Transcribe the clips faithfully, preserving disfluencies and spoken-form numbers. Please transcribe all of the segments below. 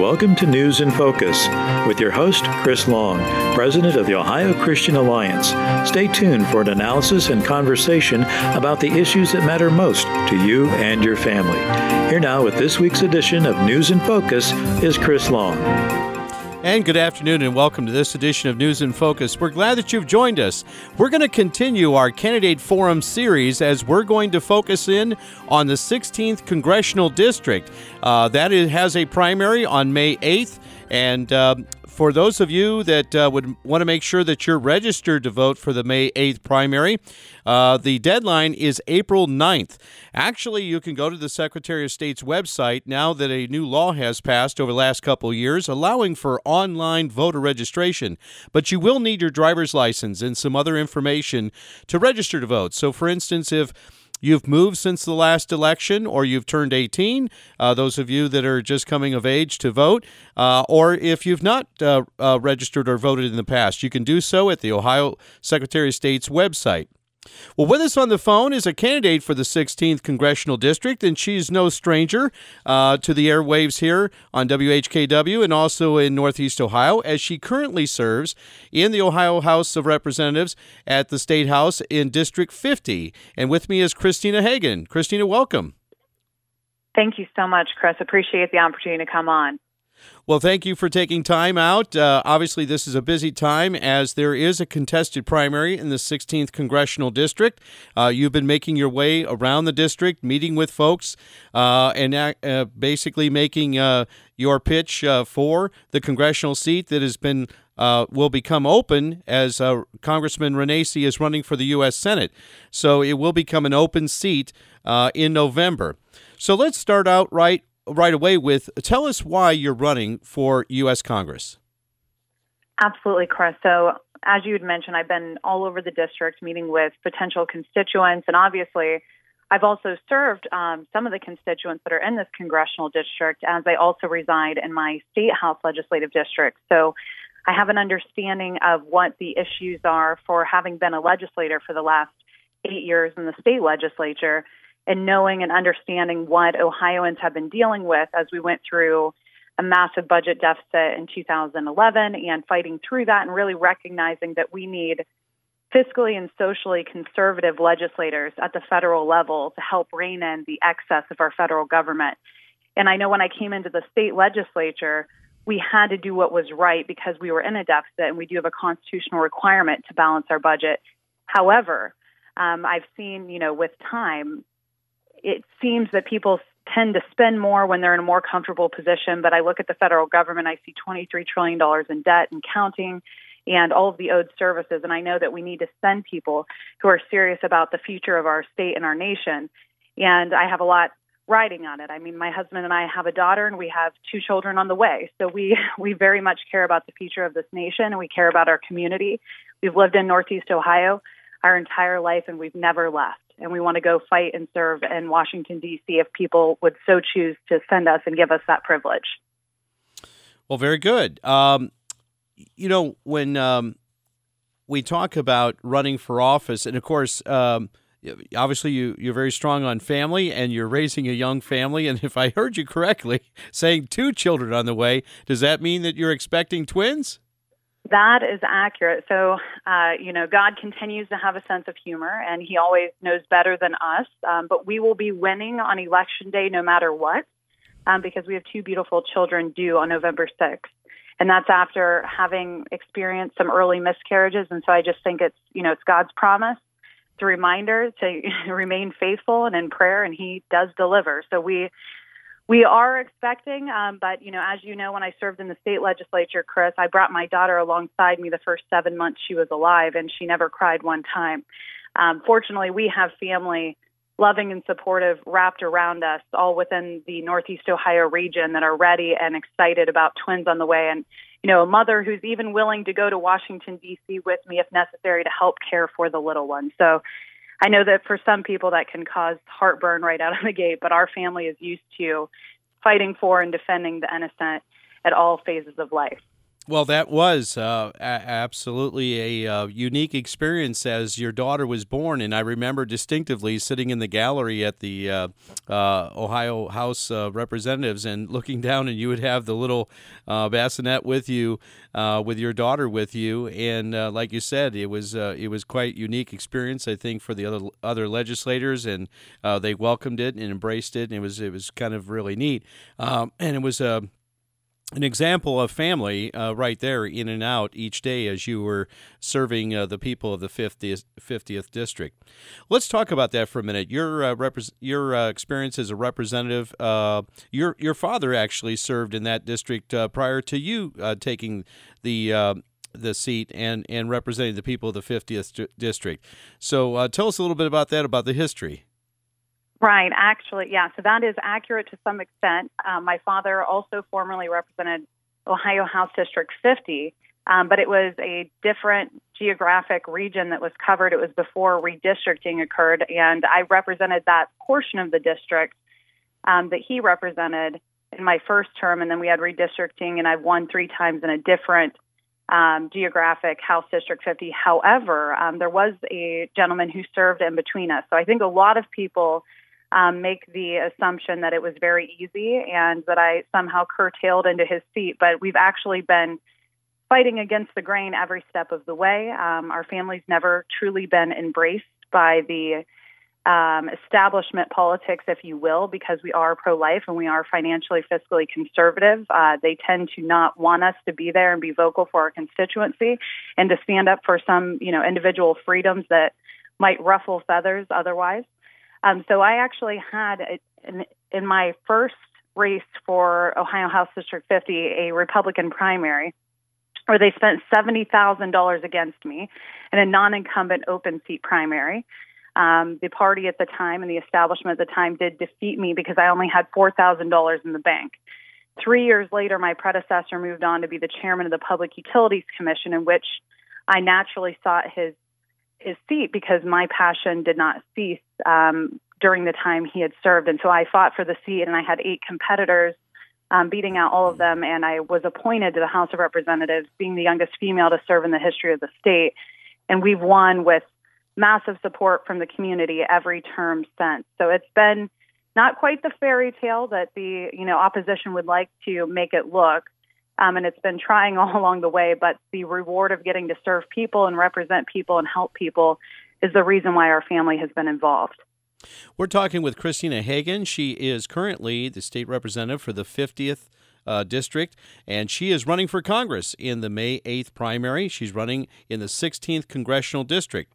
welcome to News in Focus with your host, Chris Long, President of the Ohio Christian Alliance. Stay tuned for an analysis and conversation about the issues that matter most to you and your family. Here now with this week's edition of News in Focus is Chris Long. And good afternoon and welcome to this edition of News in Focus. We're glad that you've joined us. We're going to continue our Candidate Forum series as we're going to focus in on the sixteenth Congressional District. Uh, that is, has a primary on May eighth, and uh, for those of you that uh, would want to make sure that you're registered to vote for the May eighth primary, uh, the deadline is April ninth. Actually, you can go to the Secretary of State's website now that a new law has passed over the last couple of years allowing for online voter registration. But you will need your driver's license and some other information to register to vote. So, for instance, if you've moved since the last election, or you've turned eighteen, uh, those of you that are just coming of age to vote, uh, or if you've not uh, uh, registered or voted in the past, you can do so at the Ohio Secretary of State's website. Well, with us on the phone is a candidate for the sixteenth Congressional District, and she's no stranger uh, to the airwaves here on W H K W and also in Northeast Ohio, as she currently serves in the Ohio House of Representatives at the State House in District fifty. And with me is Christina Hagan. Christina, welcome. Thank you so much, Chris. Appreciate the opportunity to come on. Well, thank you for taking time out. Uh, obviously, this is a busy time as there is a contested primary in the sixteenth Congressional District. Uh, you've been making your way around the district, meeting with folks, uh, and uh, basically making uh, your pitch uh, for the congressional seat that has been uh, will become open as uh, Congressman Renacci is running for the U S Senate. So it will become an open seat uh, in November. So let's start out right right away with, tell us why you're running for U S Congress. Absolutely, Chris. So as you had mentioned, I've been all over the district meeting with potential constituents, and obviously I've also served um, some of the constituents that are in this congressional district, as I also reside in my state house legislative district. So I have an understanding of what the issues are for having been a legislator for the last eight years in the state legislature, and knowing and understanding what Ohioans have been dealing with as we went through a massive budget deficit in two thousand eleven and fighting through that, and really recognizing that we need fiscally and socially conservative legislators at the federal level to help rein in the excess of our federal government. And I know when I came into the state legislature, we had to do what was right because we were in a deficit, and we do have a constitutional requirement to balance our budget. However, um, I've seen, you know, with time, it seems that people tend to spend more when they're in a more comfortable position. But I look at the federal government, I see twenty-three trillion dollars in debt and counting, and all of the owed services. And I know that we need to send people who are serious about the future of our state and our nation. And I have a lot riding on it. I mean, my husband and I have a daughter, and we have two children on the way. So we, we very much care about the future of this nation, and we care about our community. We've lived in Northeast Ohio our entire life, and we've never left. And we want to go fight and serve in Washington, D C if people would so choose to send us and give us that privilege. Well, very good. Um, you know, when um, we talk about running for office, and of course, um, obviously you, you're very strong on family, and you're raising a young family. And if I heard you correctly, saying two children on the way, does that mean that you're expecting twins? That is accurate. So, uh, you know, God continues to have a sense of humor, and he always knows better than us. Um, but we will be winning on Election Day no matter what, um, because we have two beautiful children due on November sixth. And that's after having experienced some early miscarriages. And so I just think it's, you know, it's God's promise. It's a reminder to remain faithful and in prayer, and he does deliver. So we We are expecting, um, but, you know, as you know, when I served in the state legislature, Chris, I brought my daughter alongside me the first seven months she was alive, and she never cried one time. Um, fortunately, we have family, loving and supportive, wrapped around us, all within the Northeast Ohio region, that are ready and excited about twins on the way. And, you know, a mother who's even willing to go to Washington, D C with me if necessary to help care for the little one. So I know that for some people that can cause heartburn right out of the gate, but our family is used to fighting for and defending the innocent at all phases of life. Well, that was uh, a- absolutely a uh, unique experience as your daughter was born, and I remember distinctively sitting in the gallery at the uh, uh, Ohio House uh, Representatives and looking down, and you would have the little uh, bassinet with you, uh, with your daughter with you, and uh, like you said, it was uh, it was quite unique experience, I think, for the other other legislators, and uh, they welcomed it and embraced it, and it was it was kind of really neat, um, and it was a. Uh, an example of family uh, right there in and out each day as you were serving uh, the people of the fiftieth, fiftieth District. Let's talk about that for a minute. Your uh, repre- your uh, experience as a representative, uh, your your father actually served in that district uh, prior to you uh, taking the uh, the seat and, and representing the people of the fiftieth District. So uh, tell us a little bit about that, about the history. Right. Actually, yeah. So that is accurate to some extent. Um, my father also formerly represented Ohio House District fifty, um, but it was a different geographic region that was covered. It was before redistricting occurred, and I represented that portion of the district um, that he represented in my first term, and then we had redistricting, and I've won three times in a different um, geographic House District fifty. However, um, there was a gentleman who served in between us. So I think a lot of people Um, make the assumption that it was very easy and that I somehow curtailed into his seat. But we've actually been fighting against the grain every step of the way. Um, our family's never truly been embraced by the um, establishment politics, if you will, because we are pro-life and we are financially, fiscally conservative. Uh, they tend to not want us to be there and be vocal for our constituency and to stand up for some, you know, individual freedoms that might ruffle feathers otherwise. Um, so I actually had, a, in, in my first race for Ohio House District fifty, a Republican primary, where they spent seventy thousand dollars against me in a non-incumbent open seat primary. Um, the party at the time and the establishment at the time did defeat me because I only had four thousand dollars in the bank. Three years later, my predecessor moved on to be the chairman of the Public Utilities Commission, in which I naturally sought his his seat because my passion did not cease um, during the time he had served. And so I fought for the seat, and I had eight competitors, um, beating out all of them. And I was appointed to the House of Representatives, being the youngest female to serve in the history of the state. And we've won with massive support from the community every term since. So it's been not quite the fairy tale that the, you know, opposition would like to make it look. Um, and it's been trying all along the way, but the reward of getting to serve people and represent people and help people is the reason why our family has been involved. We're talking with Christina Hagan. She is currently the state representative for the fiftieth uh, District, and she is running for Congress in the May eighth primary. She's running in the sixteenth Congressional District.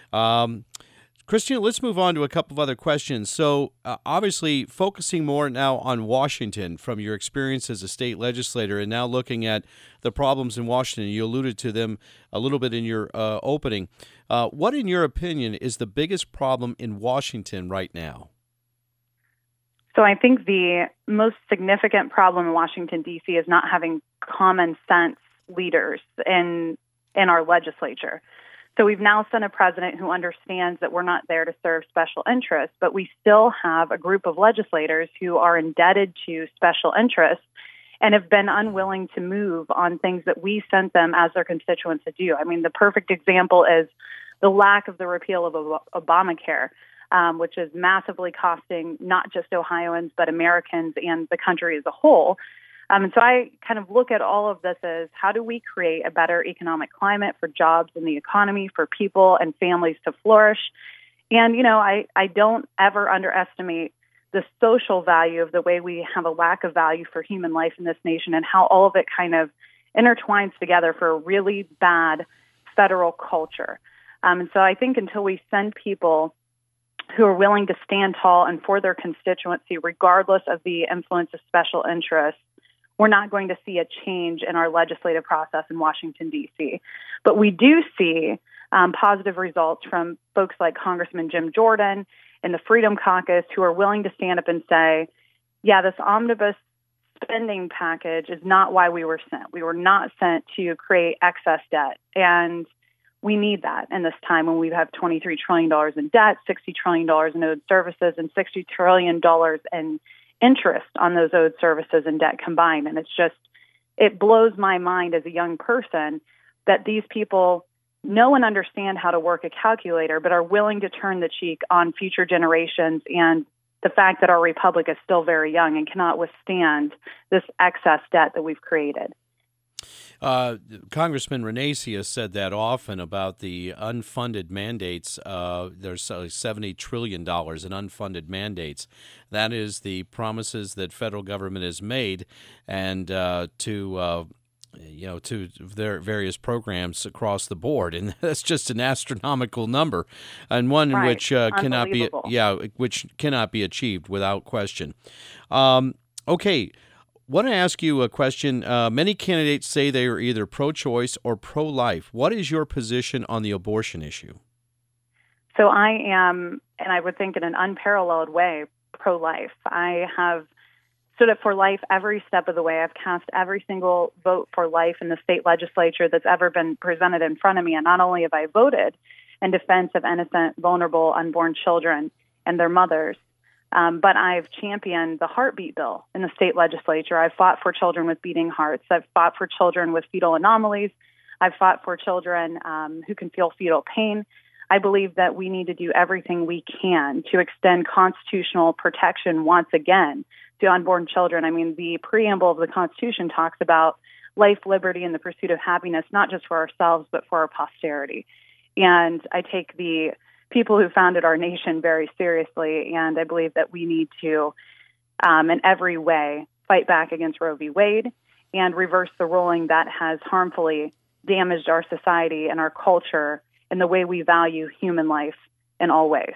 Um, Christina, let's move on to a couple of other questions. So uh, obviously focusing more now on Washington from your experience as a state legislator and now looking at the problems in Washington. You alluded to them a little bit in your uh, opening. Uh, what, in your opinion, is the biggest problem in Washington right now? So I think the most significant problem in Washington, D C is not having common sense leaders in in our legislature. So we've now sent a president who understands that we're not there to serve special interests, but we still have a group of legislators who are indebted to special interests and have been unwilling to move on things that we sent them as their constituents to do. I mean, the perfect example is the lack of the repeal of Obamacare, um, which is massively costing not just Ohioans, but Americans and the country as a whole. Um, and so I kind of look at all of this as how do we create a better economic climate for jobs in the economy, for people and families to flourish. And, you know, I, I don't ever underestimate the social value of the way we have a lack of value for human life in this nation and how all of it kind of intertwines together for a really bad federal culture. Um, and so I think until we send people who are willing to stand tall and for their constituency, regardless of the influence of special interests, we're not going to see a change in our legislative process in Washington, D C. But we do see um, positive results from folks like Congressman Jim Jordan and the Freedom Caucus who are willing to stand up and say, yeah, this omnibus spending package is not why we were sent. We were not sent to create excess debt. And we need that in this time when we have twenty-three trillion dollars in debt, sixty trillion dollars in owed services, and sixty trillion dollars in interest on those owed services and debt combined. And it's just it blows my mind as a young person that these people know and understand how to work a calculator, but are willing to turn the cheek on future generations and the fact that our republic is still very young and cannot withstand this excess debt that we've created. Uh, Congressman Renacci has said that often about the unfunded mandates. Uh, there's uh, seventy trillion dollars in unfunded mandates. That is the promises that federal government has made and uh, to uh, you know to their various programs across the board, and that's just an astronomical number, and one right. which uh, cannot be yeah which cannot be achieved without question. Um, okay. Want to ask you a question. Uh, many candidates say they are either pro-choice or pro-life. What is your position on the abortion issue? So I am, and I would think in an unparalleled way, pro-life. I have stood up for life every step of the way. I've cast every single vote for life in the state legislature that's ever been presented in front of me. And not only have I voted in defense of innocent, vulnerable, unborn children and their mothers, Um, but I've championed the heartbeat bill in the state legislature. I've fought for children with beating hearts. I've fought for children with fetal anomalies. I've fought for children um, who can feel fetal pain. I believe that we need to do everything we can to extend constitutional protection once again to unborn children. I mean, the preamble of the Constitution talks about life, liberty, and the pursuit of happiness, not just for ourselves, but for our posterity. And I take the people who founded our nation very seriously, and I believe that we need to, um, in every way, fight back against Roe v. Wade and reverse the ruling that has harmfully damaged our society and our culture and the way we value human life in all ways.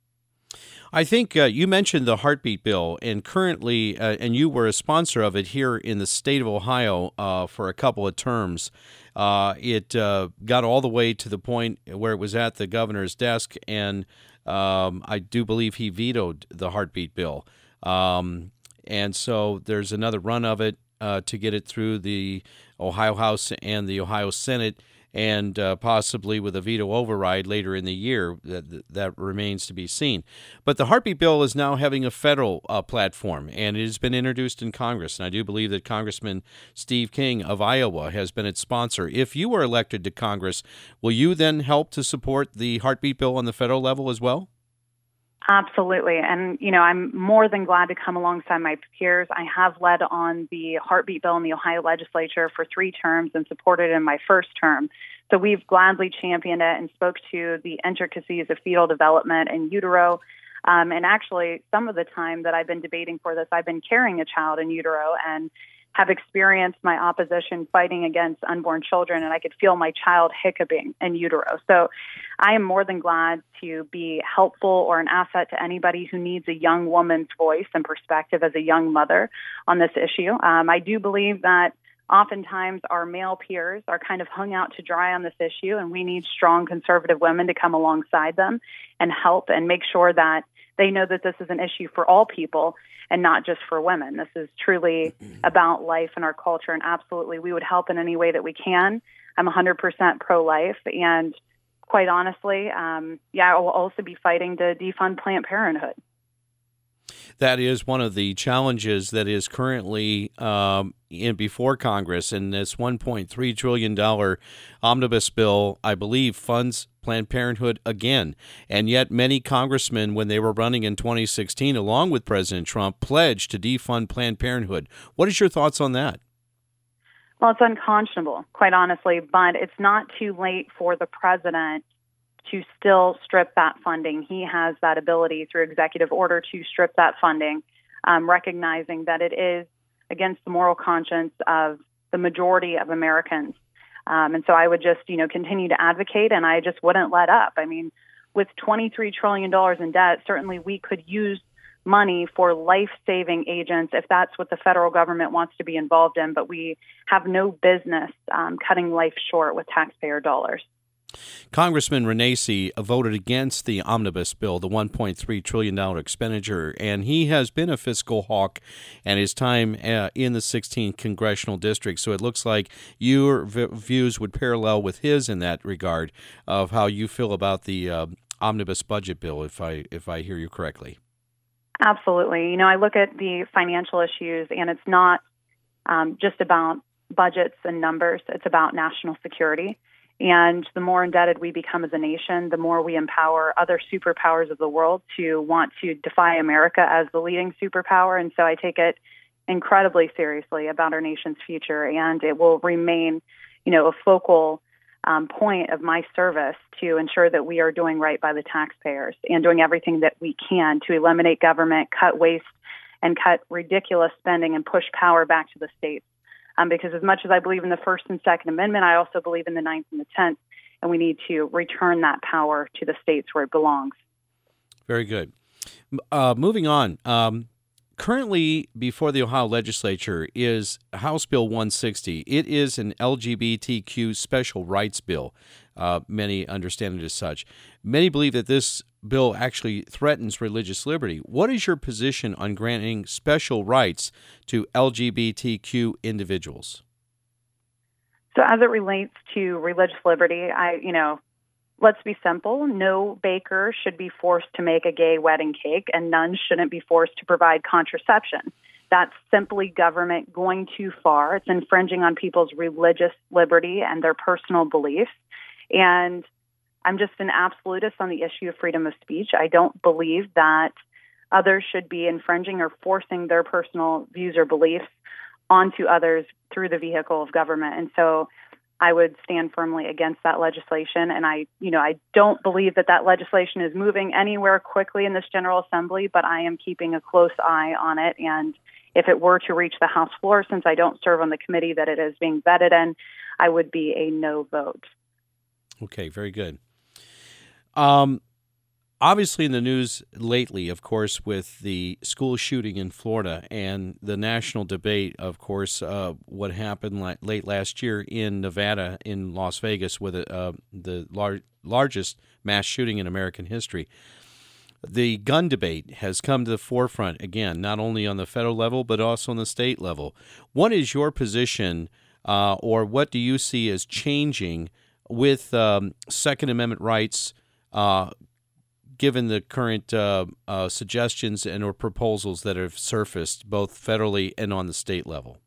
I think uh, you mentioned the heartbeat bill, and currently, uh, and you were a sponsor of it here in the state of Ohio uh, for a couple of terms. Uh, it uh, got all the way to the point where it was at the governor's desk, and um, I do believe he vetoed the heartbeat bill. Um, and so there's another run of it uh, to get it through the Ohio House and the Ohio Senate, and uh, possibly with a veto override later in the year. That that remains to be seen. But the heartbeat bill is now having a federal uh, platform, and it has been introduced in Congress. And I do believe that Congressman Steve King of Iowa has been its sponsor. If you are elected to Congress, will you then help to support the heartbeat bill on the federal level as well? Absolutely. And, you know, I'm more than glad to come alongside my peers. I have led on the heartbeat bill in the Ohio legislature for three terms and supported it in my first term. So we've gladly championed it and spoke to the intricacies of fetal development in utero. Um, and actually, some of the time that I've been debating for this, I've been carrying a child in utero and have experienced my opposition fighting against unborn children, and I could feel my child hiccuping in utero. So I am more than glad to be helpful or an asset to anybody who needs a young woman's voice and perspective as a young mother on this issue. Um, I do believe that oftentimes our male peers are kind of hung out to dry on this issue, and we need strong conservative women to come alongside them and help and make sure that they know that this is an issue for all people and not just for women. This is truly about life and our culture, and absolutely we would help in any way that we can. I'm one hundred percent pro-life, and quite honestly, um, yeah, I will also be fighting to defund Planned Parenthood. That is one of the challenges that is currently um, in before Congress, and this one point three trillion dollars omnibus bill, I believe, funds Planned Parenthood again. And yet many congressmen, when they were running in twenty sixteen, along with President Trump, pledged to defund Planned Parenthood. What is your thoughts on that? Well, it's unconscionable, quite honestly, but it's not too late for the president to still strip that funding. He has that ability through executive order to strip that funding, um, recognizing that it is against the moral conscience of the majority of Americans. Um, and so I would just, you know, continue to advocate, and I just wouldn't let up. I mean, with twenty-three trillion dollars in debt, certainly we could use money for life-saving agents if that's what the federal government wants to be involved in, but we have no business um, cutting life short with taxpayer dollars. Congressman Renacci voted against the omnibus bill, the one point three trillion dollars expenditure, and he has been a fiscal hawk and his time uh, in the sixteenth congressional district. So it looks like your v- views would parallel with his in that regard of how you feel about the uh, omnibus budget bill, if I if I hear you correctly. Absolutely. You know, I look at the financial issues, and it's not um, just about budgets and numbers. It's about national security. And the more indebted we become as a nation, the more we empower other superpowers of the world to want to defy America as the leading superpower. And so I take it incredibly seriously about our nation's future, and it will remain, you know, a focal um, point of my service to ensure that we are doing right by the taxpayers and doing everything that we can to eliminate government, cut waste, and cut ridiculous spending and push power back to the states. Um, because as much as I believe in the First and Second Amendment, I also believe in the Ninth and the Tenth, and we need to return that power to the states where it belongs. Very good. Uh, moving on. Um, currently, before the Ohio legislature is House Bill one sixty. It is an L G B T Q special rights bill. Uh, many understand it as such. Many believe that this bill actually threatens religious liberty. What is your position on granting special rights to L G B T Q individuals? So as it relates to religious liberty, I, you know, let's be simple. No baker should be forced to make a gay wedding cake, and nuns shouldn't be forced to provide contraception. That's simply government going too far. It's infringing on people's religious liberty and their personal beliefs. And I'm just an absolutist on the issue of freedom of speech. I don't believe that others should be infringing or forcing their personal views or beliefs onto others through the vehicle of government. And so I would stand firmly against that legislation. And I, you know, I don't believe that that legislation is moving anywhere quickly in this General Assembly, but I am keeping a close eye on it. And if it were to reach the House floor, since I don't serve on the committee that it is being vetted in, I would be a no vote. Okay, very good. Um, obviously in the news lately, of course, with the school shooting in Florida and the national debate, of course, uh, what happened la- late last year in Nevada, in Las Vegas, with uh, the lar- largest mass shooting in American history. The gun debate has come to the forefront again, not only on the federal level, but also on the state level. What is your position, uh, or what do you see as changing with um, Second Amendment rights, uh, given the current uh, uh, suggestions and or proposals that have surfaced both federally and on the state level?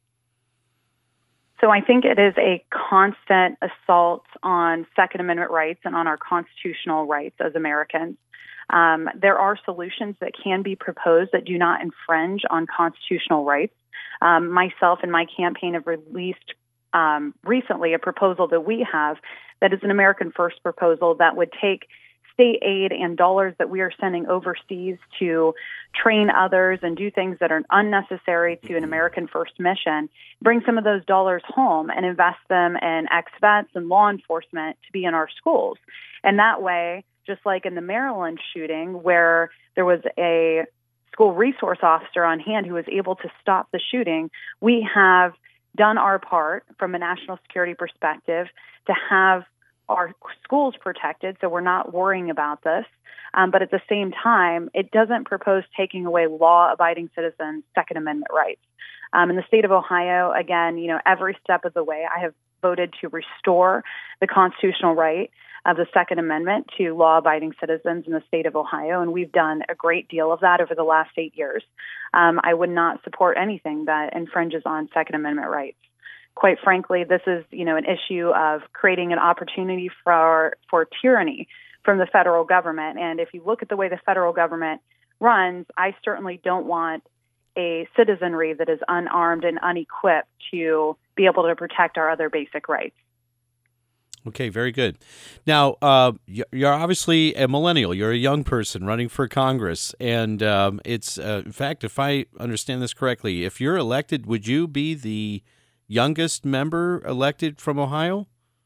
So I think it is a constant assault on Second Amendment rights and on our constitutional rights as Americans. Um, there are solutions that can be proposed that do not infringe on constitutional rights. Um, myself and my campaign have released um, recently a proposal that we have that is an American First proposal that would take state aid and dollars that we are sending overseas to train others and do things that are unnecessary to an American First mission, bring some of those dollars home and invest them in ex-vets and law enforcement to be in our schools. And that way, just like in the Maryland shooting, where there was a school resource officer on hand who was able to stop the shooting, we have done our part from a national security perspective to have our schools protected, so we're not worrying about this. Um, but at the same time, it doesn't propose taking away law-abiding citizens' Second Amendment rights. Um, in the state of Ohio, again, you know, every step of the way, I have voted to restore the constitutional right of the Second Amendment to law-abiding citizens in the state of Ohio, and we've done a great deal of that over the last eight years. Um, I would not support anything that infringes on Second Amendment rights. Quite frankly, this is, you know, an issue of creating an opportunity for for tyranny from the federal government. And if you look at the way the federal government runs, I certainly don't want a citizenry that is unarmed and unequipped to be able to protect our other basic rights. Okay, very good. Now, uh, you're obviously a millennial. You're a young person running for Congress. And um, it's, uh, in fact, if I understand this correctly, if you're elected, would you be the youngest member elected from Ohio?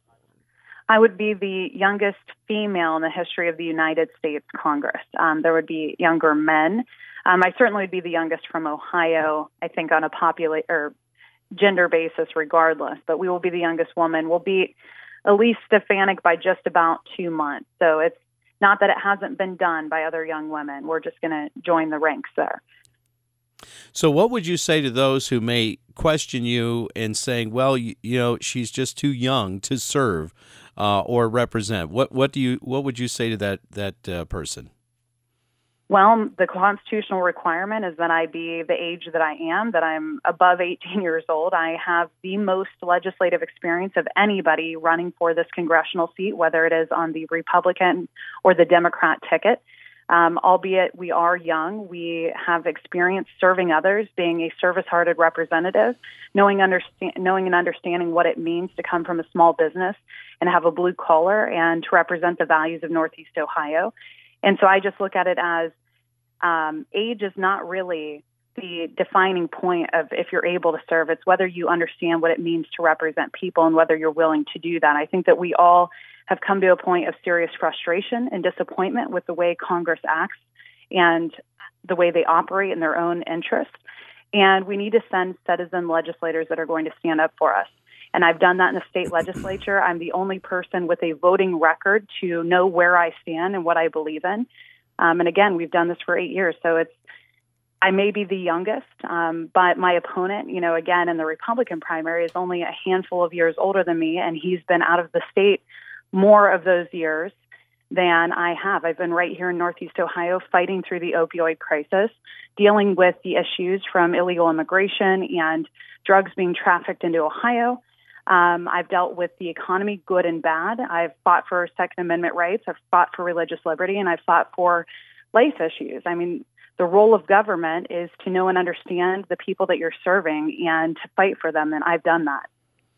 I would be the youngest female in the history of the United States Congress. Um, there would be younger men. Um, I certainly would be the youngest from Ohio, I think, on a popula- or gender basis regardless. But we will be the youngest woman. We'll beat Elise Stefanik by just about two months. So it's not that it hasn't been done by other young women. We're just going to join the ranks there. So what would you say to those who may question you and saying, well, you, you know, she's just too young to serve uh, or represent? What what do you what would you say to that that uh, person? Well, the constitutional requirement is that I be the age that I am, that I'm above eighteen years old. I have the most legislative experience of anybody running for this congressional seat, whether it is on the Republican or the Democrat ticket. Um, albeit we are young, we have experience serving others, being a service-hearted representative, knowing, understand, knowing and understanding what it means to come from a small business and have a blue collar and to represent the values of Northeast Ohio. And so I just look at it as um, age is not really the defining point of if you're able to serve. It's whether you understand what it means to represent people and whether you're willing to do that. I think that we all have come to a point of serious frustration and disappointment with the way Congress acts and the way they operate in their own interests. And we need to send citizen legislators that are going to stand up for us. And I've done that in the state legislature. I'm the only person with a voting record to know where I stand and what I believe in. Um, and again, we've done this for eight years. So it's, I may be the youngest, um, but my opponent, you know, again, in the Republican primary is only a handful of years older than me. And he's been out of the state more of those years than I have. I've been right here in Northeast Ohio fighting through the opioid crisis, dealing with the issues from illegal immigration and drugs being trafficked into Ohio. Um, I've dealt with the economy, good and bad. I've fought for Second Amendment rights. I've fought for religious liberty, and I've fought for life issues. I mean, the role of government is to know and understand the people that you're serving and to fight for them, and I've done that.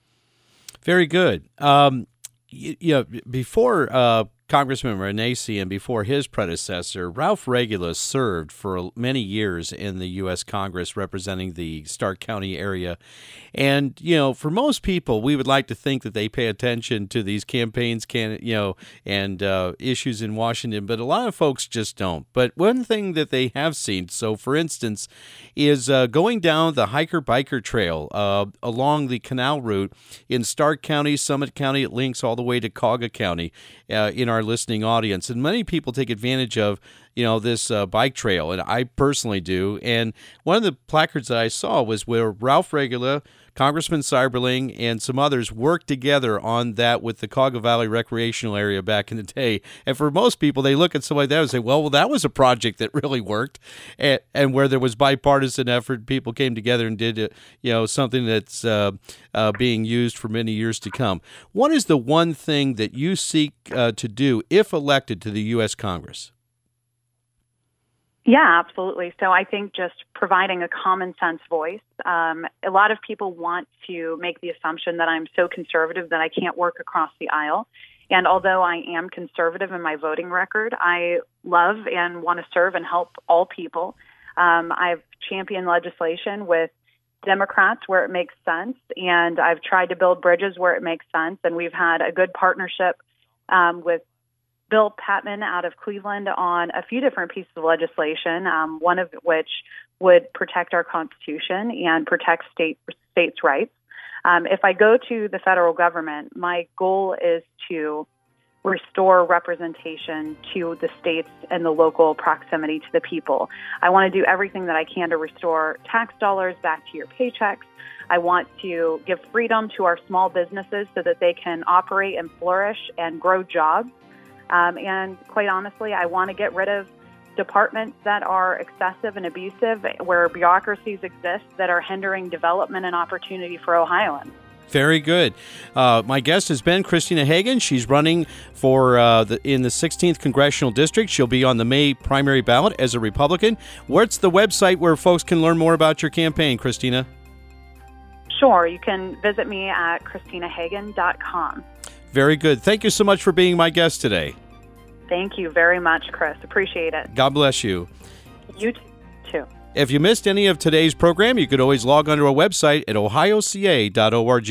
Very good. Um, you, you know, before uh, Congressman Renacci and before his predecessor, Ralph Regula served for many years in the U S Congress representing the Stark County area. And, you know, for most people, we would like to think that they pay attention to these campaigns, can you know, and uh, issues in Washington, but a lot of folks just don't. But one thing that they have seen, so for instance, is uh, going down the hiker-biker trail uh, along the canal route in Stark County, Summit County. It links all the way to Cauga County uh, in our listening audience. And many people take advantage of, you know, this uh, bike trail, and I personally do. And one of the placards that I saw was where Ralph Regula, Congressman Cyberling, and some others worked together on that with the Cauga Valley Recreational Area back in the day. And for most people, they look at something like that and say, well, well, that was a project that really worked, and, and where there was bipartisan effort, people came together and did, uh, you know, something that's uh, uh, being used for many years to come. What is the one thing that you seek uh, to do if elected to the U S Congress? Yeah, absolutely. So I think just providing a common sense voice. Um, a lot of people want to make the assumption that I'm so conservative that I can't work across the aisle. And although I am conservative in my voting record, I love and want to serve and help all people. Um, I've championed legislation with Democrats where it makes sense, and I've tried to build bridges where it makes sense. And we've had a good partnership um, with Bill Patman out of Cleveland on a few different pieces of legislation, um, one of which would protect our Constitution and protect state states' rights. Um, if I go to the federal government, my goal is to restore representation to the states and the local proximity to the people. I want to do everything that I can to restore tax dollars back to your paychecks. I want to give freedom to our small businesses so that they can operate and flourish and grow jobs. Um, and quite honestly, I want to get rid of departments that are excessive and abusive, where bureaucracies exist that are hindering development and opportunity for Ohioans. Very good. Uh, my guest has been Christina Hagan. She's running for uh, the, in the sixteenth Congressional District. She'll be on the May primary ballot as a Republican. What's the website where folks can learn more about your campaign, Christina? Sure. You can visit me at christina hagan dot com. Very good. Thank you so much for being my guest today. Thank you very much, Chris. Appreciate it. God bless you. You too. If you missed any of today's program, you could always log onto our website at ohio c a dot org.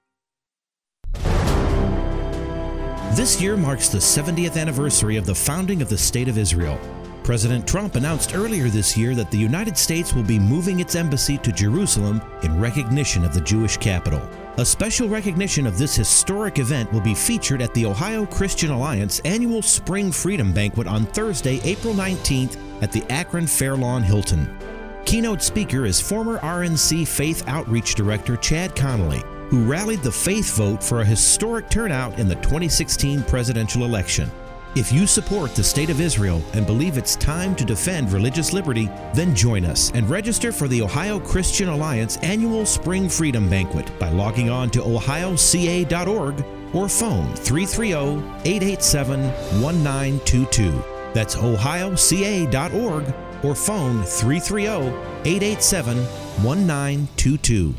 This year marks the seventieth anniversary of the founding of the State of Israel. President Trump announced earlier this year that the United States will be moving its embassy to Jerusalem in recognition of the Jewish capital. A special recognition of this historic event will be featured at the Ohio Christian Alliance annual Spring Freedom Banquet on Thursday, April nineteenth at the Akron Fairlawn Hilton. Keynote speaker is former R N C Faith Outreach Director Chad Connolly, who rallied the faith vote for a historic turnout in the twenty sixteen presidential election. If you support the State of Israel and believe it's time to defend religious liberty, then join us and register for the Ohio Christian Alliance Annual Spring Freedom Banquet by logging on to ohio c a dot org or phone three three zero, eight eight seven, one nine two two. That's ohio c a dot org or phone three three zero, eight eight seven, one nine two two.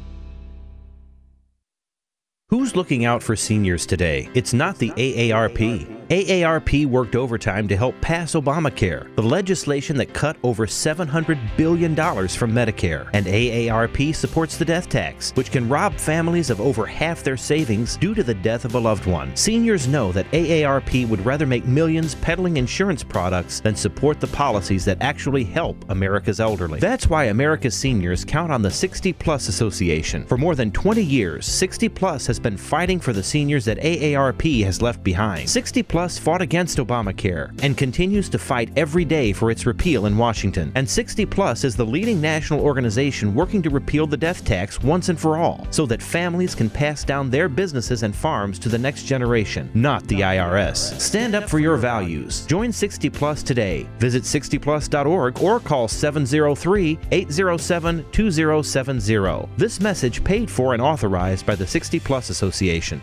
Who's looking out for seniors today? It's not the A A R P. A A R P worked overtime to help pass Obamacare, the legislation that cut over seven hundred billion dollars from Medicare. And A A R P supports the death tax, which can rob families of over half their savings due to the death of a loved one. Seniors know that A A R P would rather make millions peddling insurance products than support the policies that actually help America's elderly. That's why America's seniors count on the sixty plus Association. For more than twenty years, sixty plus has been fighting for the seniors that A A R P has left behind. sixty plus fought against Obamacare and continues to fight every day for its repeal in Washington. And sixty plus is the leading national organization working to repeal the death tax once and for all, so that families can pass down their businesses and farms to the next generation, not the I R S. Stand up for your values. Join sixty plus today. Visit sixty plus dot org or call seven zero three, eight zero seven, two zero seven zero. This message paid for and authorized by the sixty plus Association.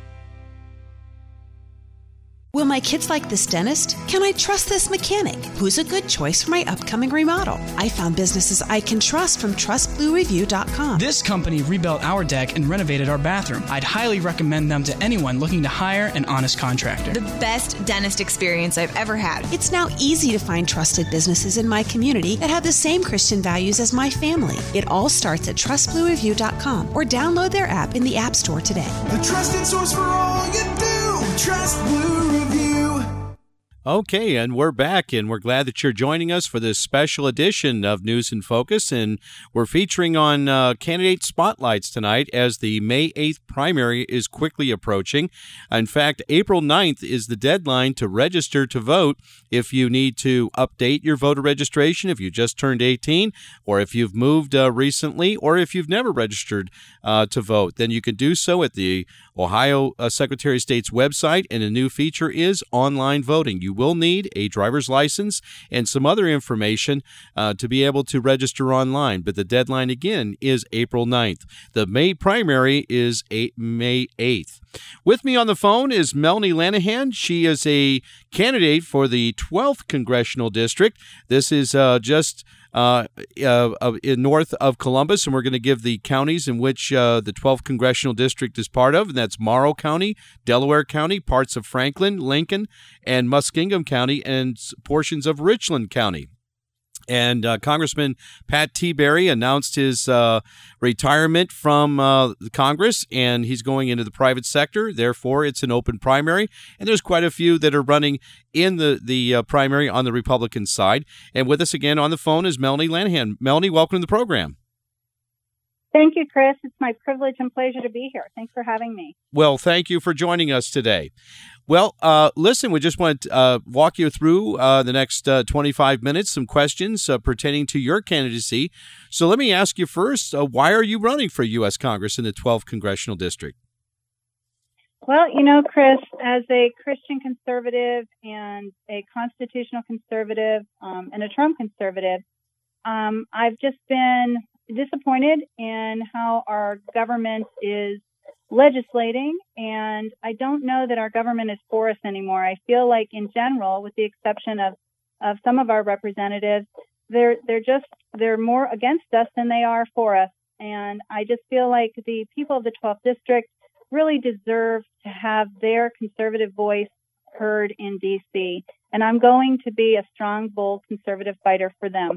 Will my kids like this dentist? Can I trust this mechanic? Who's a good choice for my upcoming remodel? I found businesses I can trust from trust blue review dot com. This company rebuilt our deck and renovated our bathroom. I'd highly recommend them to anyone looking to hire an honest contractor. The best dentist experience I've ever had. It's now easy to find trusted businesses in my community that have the same Christian values as my family. It all starts at trust blue review dot com or download their app in the App Store today. The trusted source for all you do. Trust Blue Review. Okay, and we're back, and we're glad that you're joining us for this special edition of News in Focus, and we're featuring on uh, candidate spotlights tonight as the May eighth primary is quickly approaching. In fact, April ninth is the deadline to register to vote if you need to update your voter registration, if you just turned eighteen, or if you've moved uh, recently, or if you've never registered uh, to vote, then you can do so at the Ohio uh, Secretary of State's website, and a new feature is online voting. You will need a driver's license and some other information uh, to be able to register online, but the deadline again is April ninth. The May primary is eight, May eighth. With me on the phone is Melanie Lanahan. She is a candidate for the twelfth Congressional District. This is uh, just Uh, uh, uh, in north of Columbus, and we're going to give the counties in which uh, the twelfth Congressional District is part of, and that's Morrow County, Delaware County, parts of Franklin, Lincoln, and Muskingum County, and portions of Richland County. And uh, Congressman Pat Tiberi announced his uh, retirement from uh, Congress, and he's going into the private sector. Therefore, it's an open primary, and there's quite a few that are running in the, the uh, primary on the Republican side. And with us again on the phone is Melanie Lanahan. Melanie, welcome to the program. Thank you, Chris. It's my privilege and pleasure to be here. Thanks for having me. Well, thank you for joining us today. Well, uh, listen, we just want to uh, walk you through uh, the next uh, twenty-five minutes, some questions uh, pertaining to your candidacy. So let me ask you first, uh, why are you running for U S Congress in the twelfth Congressional District? Well, you know, Chris, as a Christian conservative and a constitutional conservative um, and a Trump conservative, um, I've just been disappointed in how our government is legislating, and I don't know that our government is for us anymore. I feel like in general, with the exception of, of some of our representatives, they're they're just they're more against us than they are for us. And I just feel like the people of the twelfth District really deserve to have their conservative voice heard in D C. And I'm going to be a strong, bold conservative fighter for them.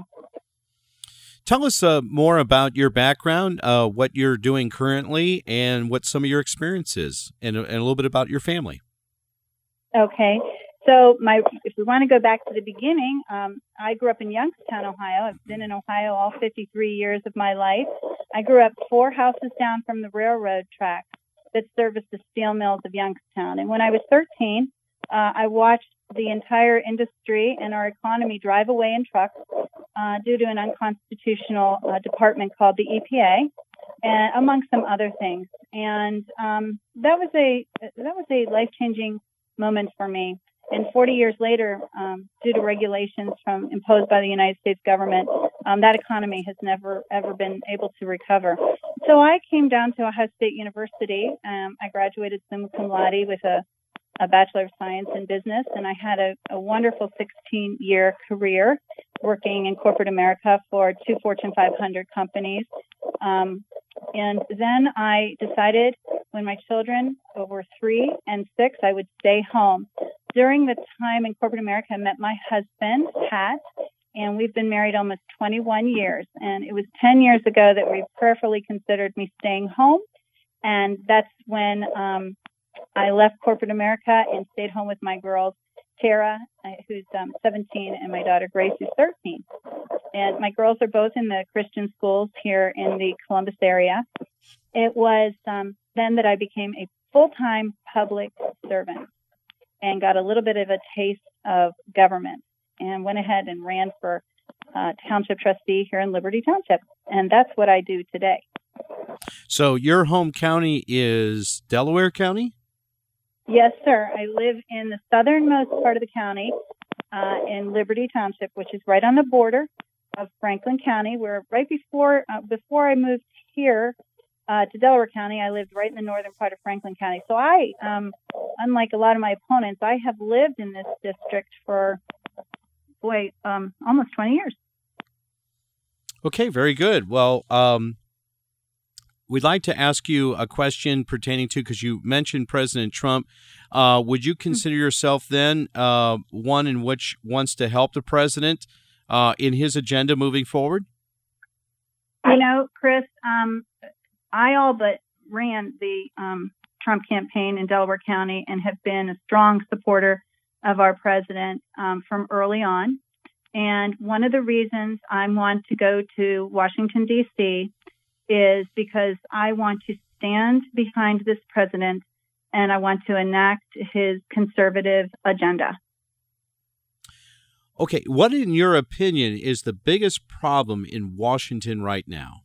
Tell us uh, more about your background, uh, what you're doing currently, and what some of your experience is, and, and a little bit about your family. Okay. So my, if we want to go back to the beginning, um, I grew up in Youngstown, Ohio. I've been in Ohio all fifty-three years of my life. I grew up four houses down from the railroad tracks that serviced the steel mills of Youngstown. And when I was thirteen, uh, I watched the entire industry and our economy drive away in trucks uh, due to an unconstitutional uh, department called the E P A, and among some other things. And um, that was a that was a life-changing moment for me. And forty years later, um, due to regulations from imposed by the United States government, um, that economy has never, ever been able to recover. So I came down to Ohio State University. Um, I graduated summa cum laude with a, a Bachelor of Science in Business, and I had a, a wonderful sixteen-year career working in corporate America for two Fortune five hundred companies. Um, and then I decided when my children were three and six, I would stay home. During the time in corporate America, I met my husband, Pat, and we've been married almost twenty-one years. And it was ten years ago that we prayerfully considered me staying home. And that's when um, I left corporate America and stayed home with my girls, Tara, who's um, seventeen, and my daughter, Grace, who's thirteen. And my girls are both in the Christian schools here in the Columbus area. It was um, then that I became a full-time public servant and got a little bit of a taste of government and went ahead and ran for uh, township trustee here in Liberty Township. And that's what I do today. So your home county is Delaware County? Yes, sir. I live in the southernmost part of the county uh, in Liberty Township, which is right on the border of Franklin County, where right before uh, before I moved here uh, to Delaware County, I lived right in the northern part of Franklin County. So I, um, unlike a lot of my opponents, I have lived in this district for, boy, um, almost twenty years. Okay, very good. Well, um, we'd like to ask you a question pertaining to, because you mentioned President Trump. Uh, would you consider yourself then uh, one in which wants to help the president uh, in his agenda moving forward? You know, Chris, um, I all but ran the um, Trump campaign in Delaware County and have been a strong supporter of our president um, from early on. And one of the reasons I want to go to Washington, D C is because I want to stand behind this president and I want to enact his conservative agenda. Okay, what in your opinion is the biggest problem in Washington right now?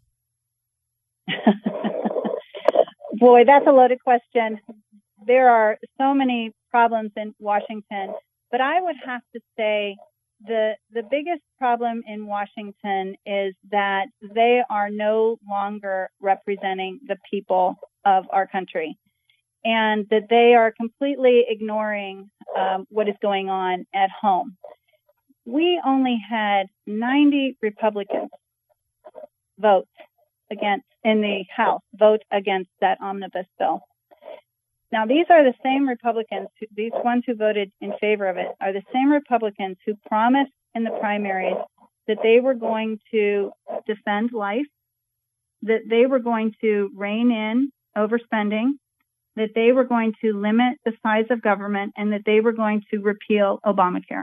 Boy, that's a loaded question. There are so many problems in Washington, but I would have to say the the biggest problem in Washington is that they are no longer representing the people of our country, and that they are completely ignoring um, what is going on at home. We only had ninety Republicans vote against in the House, vote against that omnibus bill. Now, these are the same Republicans, who, these ones who voted in favor of it, are the same Republicans who promised in the primaries that they were going to defend life, that they were going to rein in overspending, that they were going to limit the size of government, and that they were going to repeal Obamacare.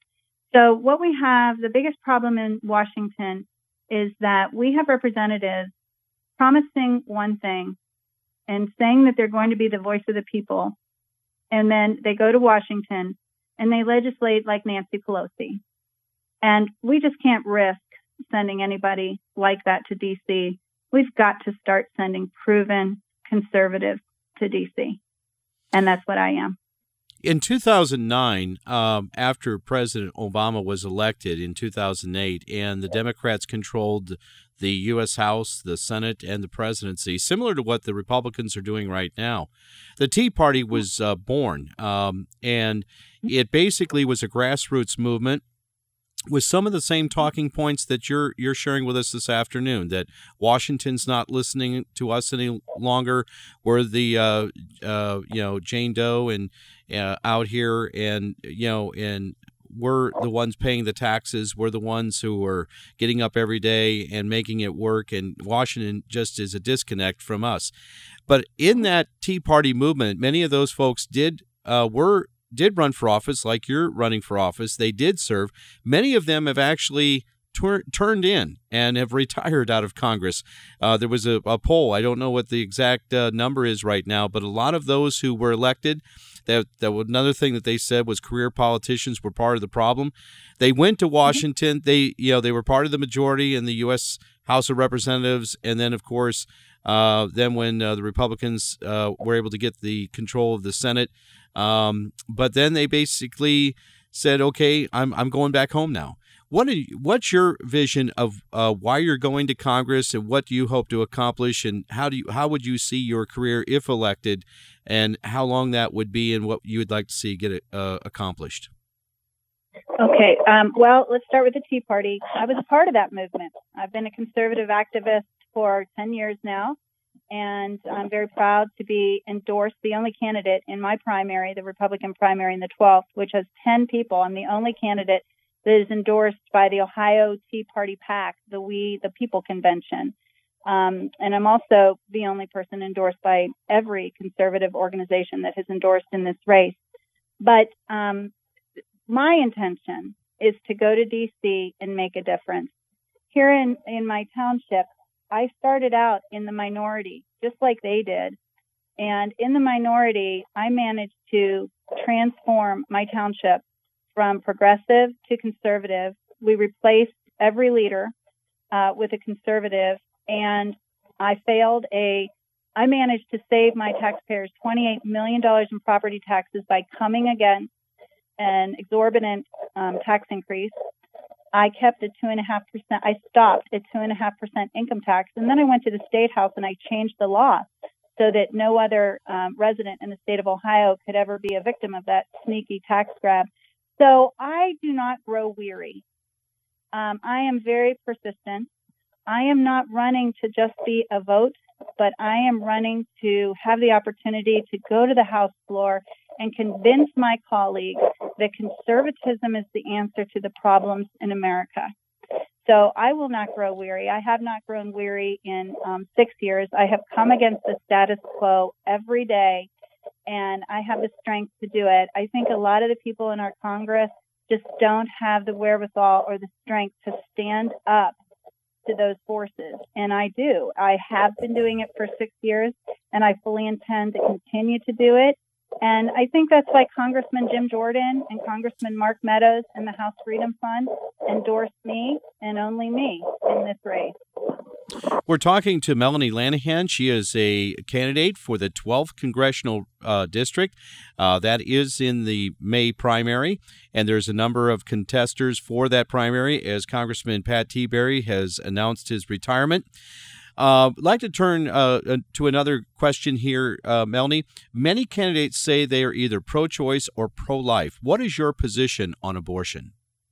So what we have, the biggest problem in Washington is that we have representatives promising one thing and saying that they're going to be the voice of the people, and then they go to Washington and they legislate like Nancy Pelosi. And we just can't risk sending anybody like that to D C. We've got to start sending proven conservatives to D C. And that's what I am. In two thousand nine, um, after President Obama was elected in two thousand eight, and the Democrats controlled the U S House, the Senate, and the presidency, similar to what the Republicans are doing right now, the Tea Party was uh, born, um, and it basically was a grassroots movement with some of the same talking points that you're you're sharing with us this afternoon, that Washington's not listening to us any longer. We're the uh, uh, you know Jane Doe and uh, out here, and you know, and we're the ones paying the taxes. We're the ones who are getting up every day and making it work. And Washington just is a disconnect from us. But in that Tea Party movement, many of those folks did uh, were. did run for office, like you're running for office. They did serve. Many of them have actually tur- turned in and have retired out of Congress. Uh, there was a, a poll. I don't know what the exact uh, number is right now, but a lot of those who were elected, that, that was another thing that they said was career politicians were part of the problem. They went to Washington. They, you know, they were part of the majority in the U S House of Representatives. And then, of course, uh, then when uh, the Republicans uh, were able to get the control of the Senate, Um, but then they basically said, okay, I'm I'm going back home now. What are you, what's your vision of uh, why you're going to Congress, and what do you hope to accomplish, and how do you how would you see your career if elected, and how long that would be, and what you would like to see get uh, accomplished? Okay, um, well, let's start with the Tea Party. I was a part of that movement. I've been a conservative activist for ten years now, and I'm very proud to be endorsed, the only candidate in my primary, the Republican primary in the twelfth, which has ten people. I'm the only candidate that is endorsed by the Ohio Tea Party PAC, the We the People Convention. Um, and I'm also the only person endorsed by every conservative organization that has endorsed in this race. But um, my intention is to go to D C and make a difference. Here in, in my township, I started out in the minority, just like they did. And in the minority, I managed to transform my township from progressive to conservative. We replaced every leader uh, with a conservative, and I failed a, I managed to save my taxpayers twenty-eight million dollars in property taxes by coming against an exorbitant um, tax increase. I kept a two and a half percent, I stopped at two and a half percent income tax, and then I went to the State House and I changed the law so that no other um, resident in the state of Ohio could ever be a victim of that sneaky tax grab. So I do not grow weary. Um, I am very persistent. I am not running to just be a vote, but I am running to have the opportunity to go to the House floor and convince my colleagues that conservatism is the answer to the problems in America. So I will not grow weary. I have not grown weary in um, six years. I have come against the status quo every day, and I have the strength to do it. I think a lot of the people in our Congress just don't have the wherewithal or the strength to stand up to those forces. And I do. I have been doing it for six years, and I fully intend to continue to do it. And I think that's why Congressman Jim Jordan and Congressman Mark Meadows and the House Freedom Fund endorsed me and only me in this race. We're talking to Melanie Lanahan. She is a candidate for the twelfth Congressional uh, District. Uh, that is in the May primary, and there's a number of contesters for that primary as Congressman Pat Tiberi has announced his retirement. Uh, I'd like to turn uh, to another question here, uh, Melanie. Many candidates say they are either pro-choice or pro-life. What is your position on abortion?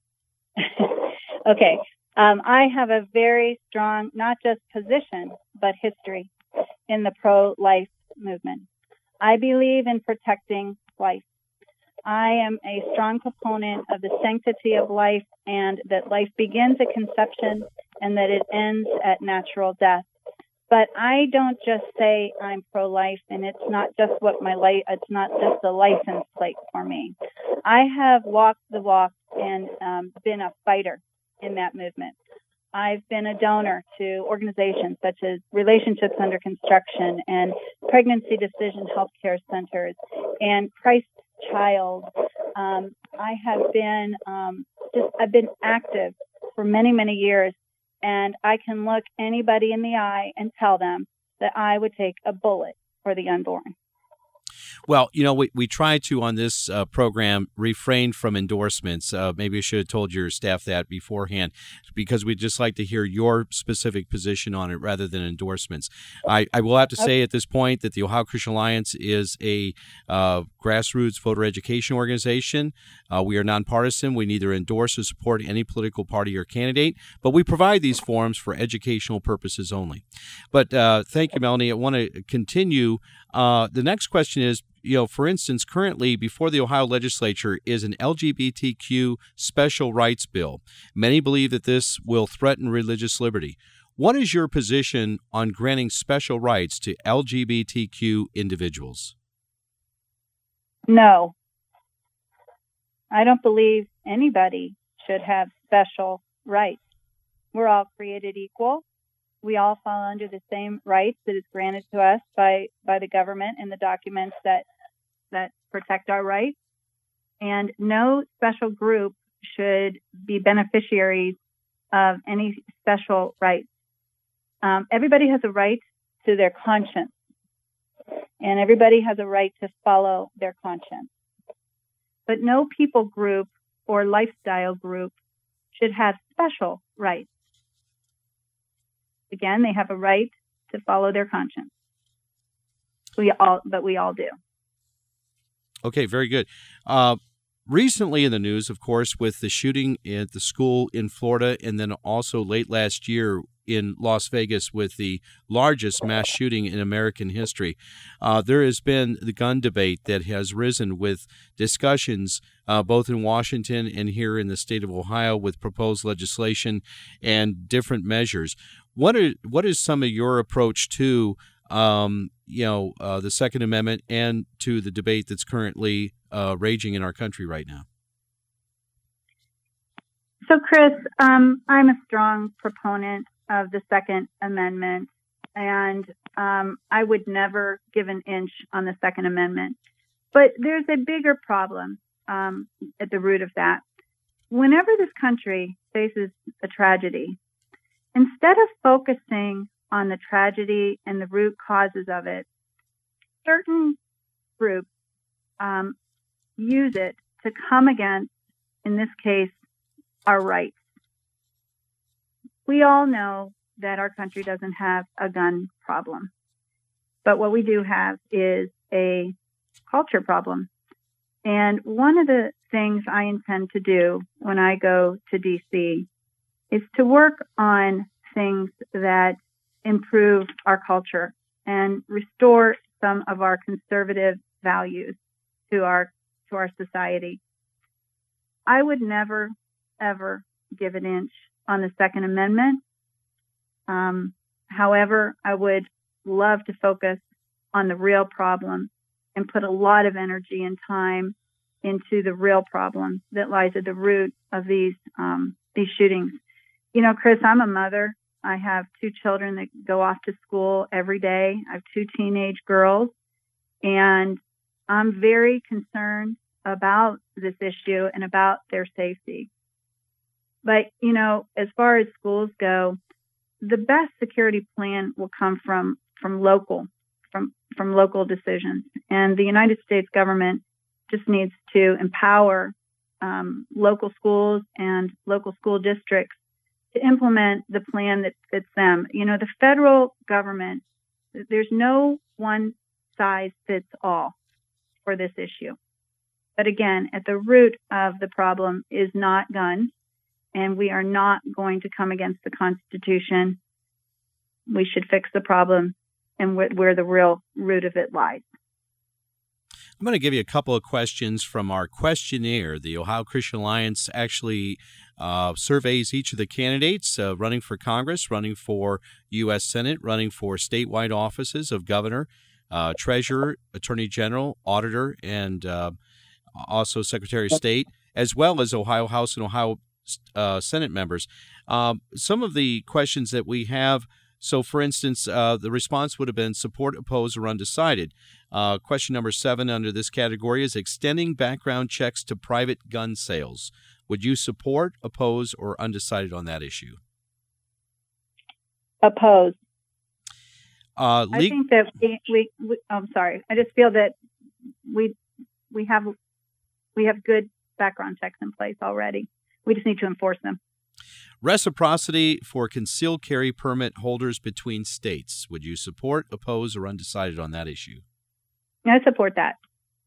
Okay. Um, I have a very strong, not just position, but history in the pro-life movement. I believe in protecting life. I am a strong proponent of the sanctity of life, and that life begins at conception and that it ends at natural death. But I don't just say I'm pro-life, and it's not just what my life, it's not just a license plate for me. I have walked the walk and um, been a fighter in that movement. I've been a donor to organizations such as Relationships Under Construction and Pregnancy Decision Healthcare Centers and Christ Child. Um, I have been um, just I've been active for many, many years, and I can look anybody in the eye and tell them that I would take a bullet for the unborn. Well, you know, we, we try to, on this uh, program, refrain from endorsements. Uh, maybe I should have told your staff that beforehand, because we'd just like to hear your specific position on it rather than endorsements. I, I will have to say at this point that the Ohio Christian Alliance is a uh, grassroots voter education organization. Uh, we are nonpartisan. We neither endorse or support any political party or candidate, but we provide these forums for educational purposes only. But uh, thank you, Melanie. I want to continue. Uh, the next question is, you know, for instance, currently before the Ohio legislature is an L G B T Q special rights bill. Many believe that this will threaten religious liberty. What is your position on granting special rights to L G B T Q individuals? No. I don't believe anybody should have special rights. We're all created equal. We all fall under the same rights that is granted to us by, by the government and the documents that that protect our rights. And no special group should be beneficiaries of any special rights. Um, everybody has a right to their conscience, and everybody has a right to follow their conscience. but no people group or lifestyle group should have special rights. Again, they have a right to follow their conscience. We all, but we all do. Okay, very good. Uh, recently in the news, of course, with the shooting at the school in Florida, and then also late last year in Las Vegas with the largest mass shooting in American history, uh, there has been the gun debate that has risen with discussions uh, both in Washington and here in the state of Ohio with proposed legislation and different measures. What are what is some of your approach to um, you know uh, the Second Amendment and to the debate that's currently uh, raging in our country right now? So, Chris, um, I'm a strong proponent of the Second Amendment, and um, I would never give an inch on the Second Amendment. But there's a bigger problem um, at the root of that. Whenever this country faces a tragedy, instead of focusing on the tragedy and the root causes of it, certain groups um, use it to come against, in this case, our rights. We all know that our country doesn't have a gun problem, but what we do have is a culture problem. And one of the things I intend to do when I go to D C is to work on things that improve our culture and restore some of our conservative values to our to our society. I would never, ever give an inch on the Second Amendment. Um, however, I would love to focus on the real problem and put a lot of energy and time into the real problem that lies at the root of these um, these shootings. You know, Chris, I'm a mother. I have two children that go off to school every day. I have two teenage girls, and I'm very concerned about this issue and about their safety. But, you know, as far as schools go, the best security plan will come from, from local, from, from local decisions. And the United States government just needs to empower um, local schools and local school districts to implement the plan that fits them. You know, the federal government, there's no one size fits all for this issue. But again, at the root of the problem is not guns, and we are not going to come against the Constitution. We should fix the problem and wh- where the real root of it lies. I'm going to give you a couple of questions from our questionnaire. The Ohio Christian Alliance actually uh, surveys each of the candidates uh, running for Congress, running for U S Senate, running for statewide offices of governor, uh, treasurer, attorney general, auditor, and uh, also Secretary of State, as well as Ohio House and Ohio uh, Senate members. Um, some of the questions that we have, so for instance, uh, the response would have been support, oppose, or undecided. Uh, question number seven under this category is extending background checks to private gun sales. Would you support, oppose, or undecided on that issue? Oppose. Uh, le- I think that we, we, we, I'm sorry. I just feel that we we have we have good background checks in place already. We just need to enforce them. Reciprocity for concealed carry permit holders between states. Would you support, oppose, or undecided on that issue? I support that.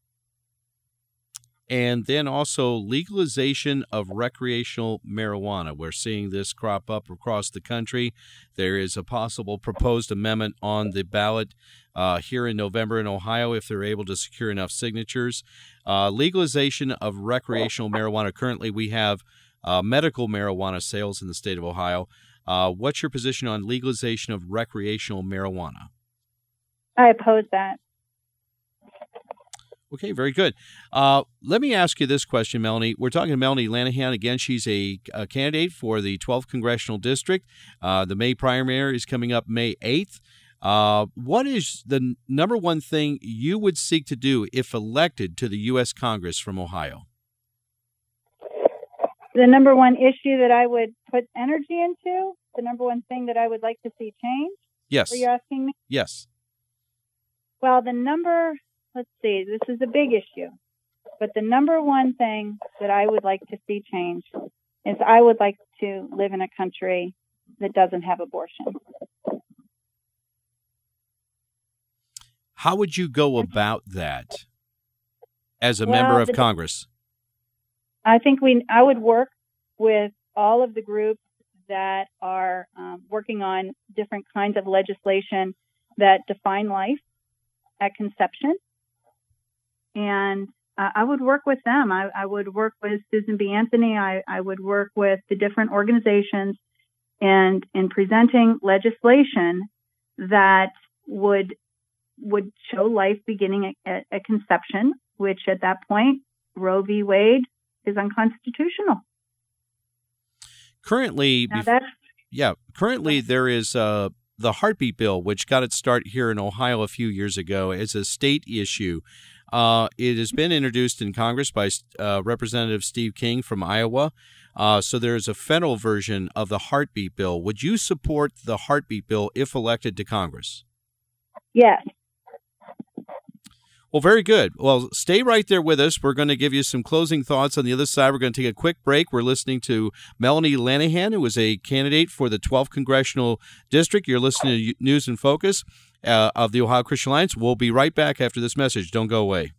And then also legalization of recreational marijuana. We're seeing this crop up across the country. There is a possible proposed amendment on the ballot uh, here in November in Ohio if they're able to secure enough signatures. Uh, legalization of recreational marijuana. Currently, we have uh, medical marijuana sales in the state of Ohio. Uh, what's your position on legalization of recreational marijuana? I oppose that. Okay, very good. Uh, let me ask you this question, Melanie. We're talking to Melanie Lanahan. Again, she's a, a candidate for the twelfth Congressional District. Uh, the May primary is coming up May eighth. Uh, what is the n- number one thing you would seek to do if elected to the U S Congress from Ohio? The number one issue that I would put energy into, the number one thing that I would like to see change? Yes. Are you asking me? Yes. Well, the number... Let's see, this is a big issue. But the number one thing that I would like to see change is I would like to live in a country that doesn't have abortion. How would you go about that as a Well, member of the- Congress? I think we. I would work with all of the groups that are um, working on different kinds of legislation that define life at conception, and uh, I would work with them. I, I would work with Susan B. Anthony. I, I would work with the different organizations, and in presenting legislation that would would show life beginning at, at, at conception, which at that point Roe v. Wade is unconstitutional. Currently, Now bef- that's, yeah, currently there is uh, the heartbeat bill, which got its start here in Ohio a few years ago as a state issue. Uh, it has been introduced in Congress by uh, Representative Steve King from Iowa. Uh, so there is a federal version of the heartbeat bill. Would you support the heartbeat bill if elected to Congress? yes. Well, very good. Well, stay right there with us. We're going to give you some closing thoughts on the other side. We're going to take a quick break. We're listening to Melanie Lanahan, who is a candidate for the twelfth Congressional District. You're listening to News in Focus uh, of the Ohio Christian Alliance. We'll be right back after this message. Don't go away.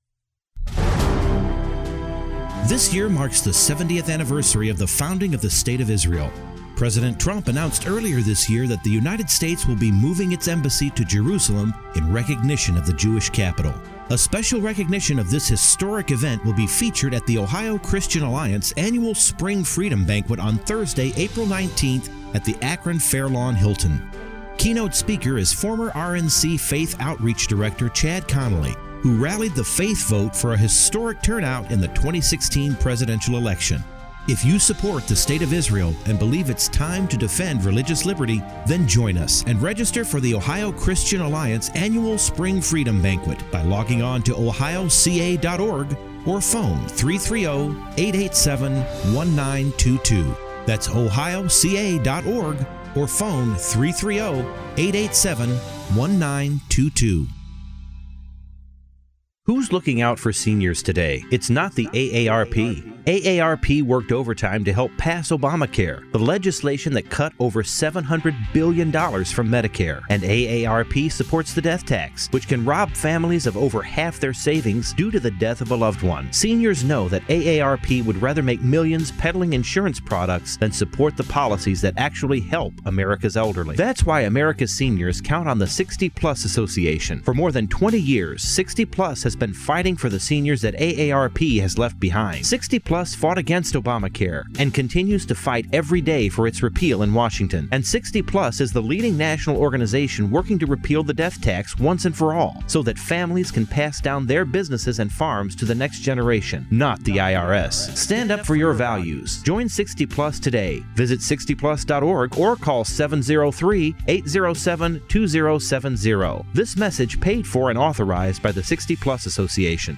This year marks the seventieth anniversary of the founding of the State of Israel. President Trump announced earlier this year that the United States will be moving its embassy to Jerusalem in recognition of the Jewish capital. A special recognition of this historic event will be featured at the Ohio Christian Alliance annual Spring Freedom Banquet on Thursday, April nineteenth at the Akron Fairlawn Hilton. Keynote speaker is former R N C Faith Outreach Director Chad Connolly, who rallied the faith vote for a historic turnout in the twenty sixteen presidential election. If you support the State of Israel and believe it's time to defend religious liberty, then join us and register for the Ohio Christian Alliance annual Spring Freedom Banquet by logging on to ohio c a dot org or phone three three zero, eight eight seven, one nine two two. That's ohio c a dot org or phone three three zero, eight eight seven, one nine two two. Who's looking out for seniors today? It's not the A A R P. A A R P worked overtime to help pass Obamacare, the legislation that cut over seven hundred billion dollars from Medicare. And A A R P supports the death tax, which can rob families of over half their savings due to the death of a loved one. Seniors know that A A R P would rather make millions peddling insurance products than support the policies that actually help America's elderly. That's why America's seniors count on the sixty plus Association. For more than twenty years, sixty plus has been fighting for the seniors that A A R P has left behind. sixty plus fought against Obamacare and continues to fight every day for its repeal in Washington. And sixty plus is the leading national organization working to repeal the death tax once and for all, so that families can pass down their businesses and farms to the next generation, not the I R S. Stand up for your values. Join sixty plus today. Visit sixty plus dot org or call seven zero three, eight zero seven, two zero seven zero. This message paid for and authorized by the sixty plus Association.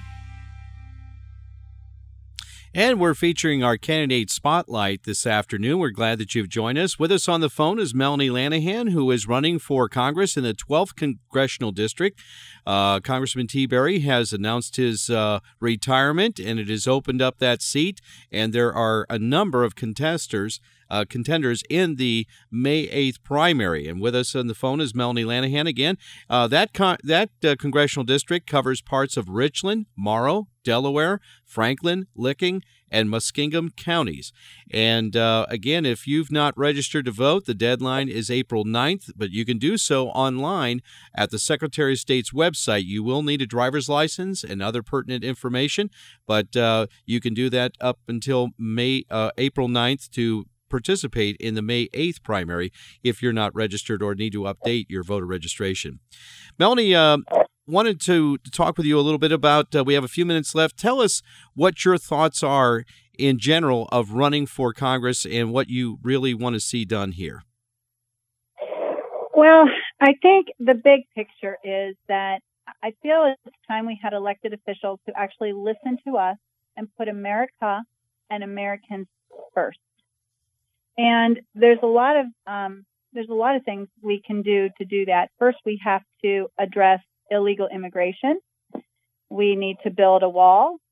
And we're featuring our candidate spotlight this afternoon. We're glad that you've joined us. With us on the phone is Melanie Lanahan, who is running for Congress in the twelfth Congressional District. Uh, Congressman T. Berry has announced his uh, retirement, and it has opened up that seat. And there are a number of contesters, uh, contenders in the May eighth primary. And with us on the phone is Melanie Lanahan again. Uh, that con- that uh, congressional district covers parts of Richland, Morrow, Delaware, Franklin, Licking, and Muskingum counties. And uh, again, if you've not registered to vote, the deadline is April ninth, but you can do so online at the Secretary of State's website. You will need a driver's license and other pertinent information, but uh, you can do that up until May uh, April ninth to participate in the May eighth primary if you're not registered or need to update your voter registration. Melanie, uh, wanted to talk with you a little bit about, uh, we have a few minutes left. Tell us what your thoughts are in general of running for Congress and what you really want to see done here. Well, I think the big picture is that I feel it's time we had elected officials to actually listen to us and put America and Americans first. And there's a lot of um, there's a lot of things we can do to do that. First, we have to address illegal immigration. We need to build a wall.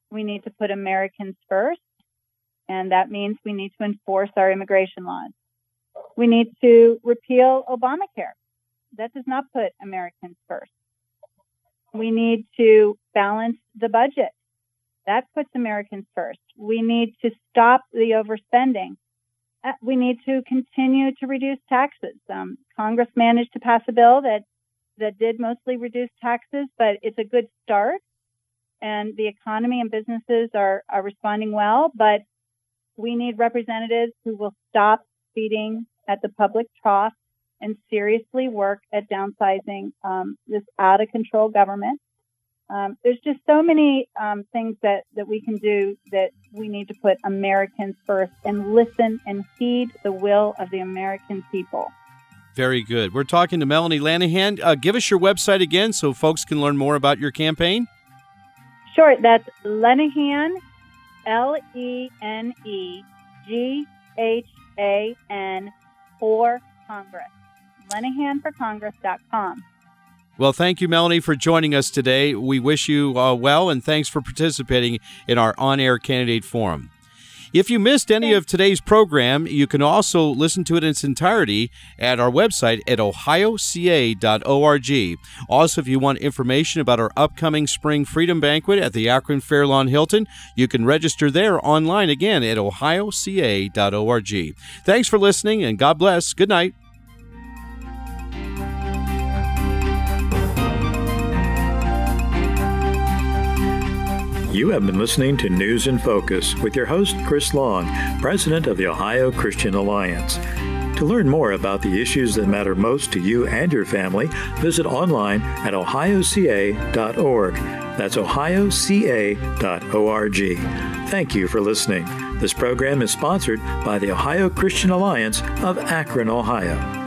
we need to put Americans first, and that means we need to enforce our immigration laws. We need to repeal Obamacare. That does not put Americans first. We need to balance the budget. That puts Americans first. We need to stop the overspending. Uh, We need to continue to reduce taxes. Um, Congress managed to pass a bill that, that did mostly reduce taxes, but it's a good start. And the economy and businesses are, are responding well, but we need representatives who will stop feeding at the public trough and seriously work at downsizing um, this out-of-control government. Um, there's just so many um, things that, that we can do that we need to put Americans first and listen and heed the will of the American people. Very good. We're talking to Melanie Lanahan. Uh, give us your website again so folks can learn more about your campaign. Sure, that's Lenahan, L E N E G H A N, for Congress. Lenahan for Congress dot com. Well, thank you, Melanie, for joining us today. We wish you uh, well, and thanks for participating in our on-air candidate forum. If you missed any of today's program, you can also listen to it in its entirety at our website at ohio c a dot org. Also, if you want information about our upcoming Spring Freedom Banquet at the Akron Fairlawn Hilton, you can register there online again at ohio c a dot org. Thanks for listening, and God bless. Good night. You have been listening to News in Focus with your host, Chris Long, president of the Ohio Christian Alliance. To learn more about the issues that matter most to you and your family, visit online at ohio c a dot org. That's ohio c a dot org. Thank you for listening. This program is sponsored by the Ohio Christian Alliance of Akron, Ohio.